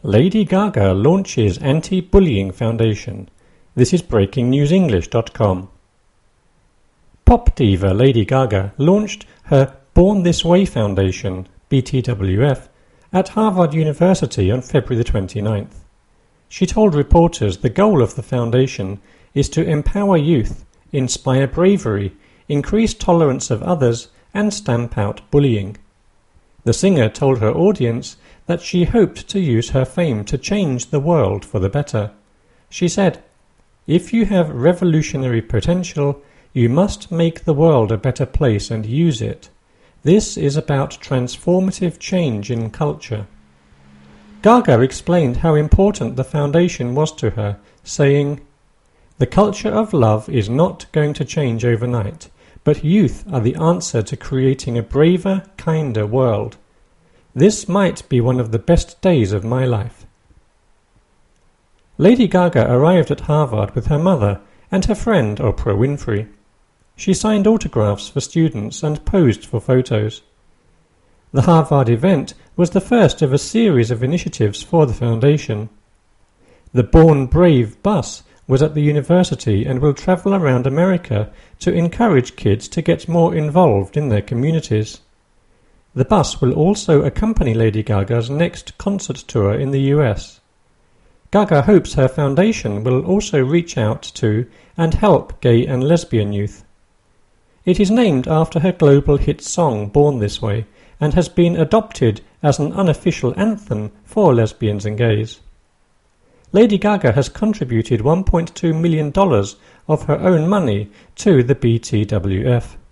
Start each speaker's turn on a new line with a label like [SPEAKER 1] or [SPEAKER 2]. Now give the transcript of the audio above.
[SPEAKER 1] Lady Gaga launches anti-bullying foundation. This is breakingnewsenglish.com. Pop diva Lady Gaga launched her Born This Way Foundation, BTWF, at Harvard University on February the 29th. She told reporters the goal of the foundation is to empower youth, inspire bravery, increase tolerance of others, and stamp out bullying. The singer told her audience that she hoped to use her fame to change the world for the better. She said, "If you have revolutionary potential, you must make the world a better place and use it. This is about transformative change in culture." Gaga explained how important the foundation was to her, saying, "The culture of love is not going to change overnight, but youth are the answer to creating a braver, kinder world. This might be one of the best days of my life." Lady Gaga arrived at Harvard with her mother and her friend Oprah Winfrey. She signed autographs for students and posed for photos. The Harvard event was the first of a series of initiatives for the foundation. The Born Brave bus was at the university and will travel around America to encourage kids to get more involved in their communities. The bus will also accompany Lady Gaga's next concert tour in the US. Gaga hopes her foundation will also reach out to and help gay and lesbian youth. It is named after her global hit song Born This Way and has been adopted as an unofficial anthem for lesbians and gays. Lady Gaga has contributed $1.2 million of her own money to the BTWF.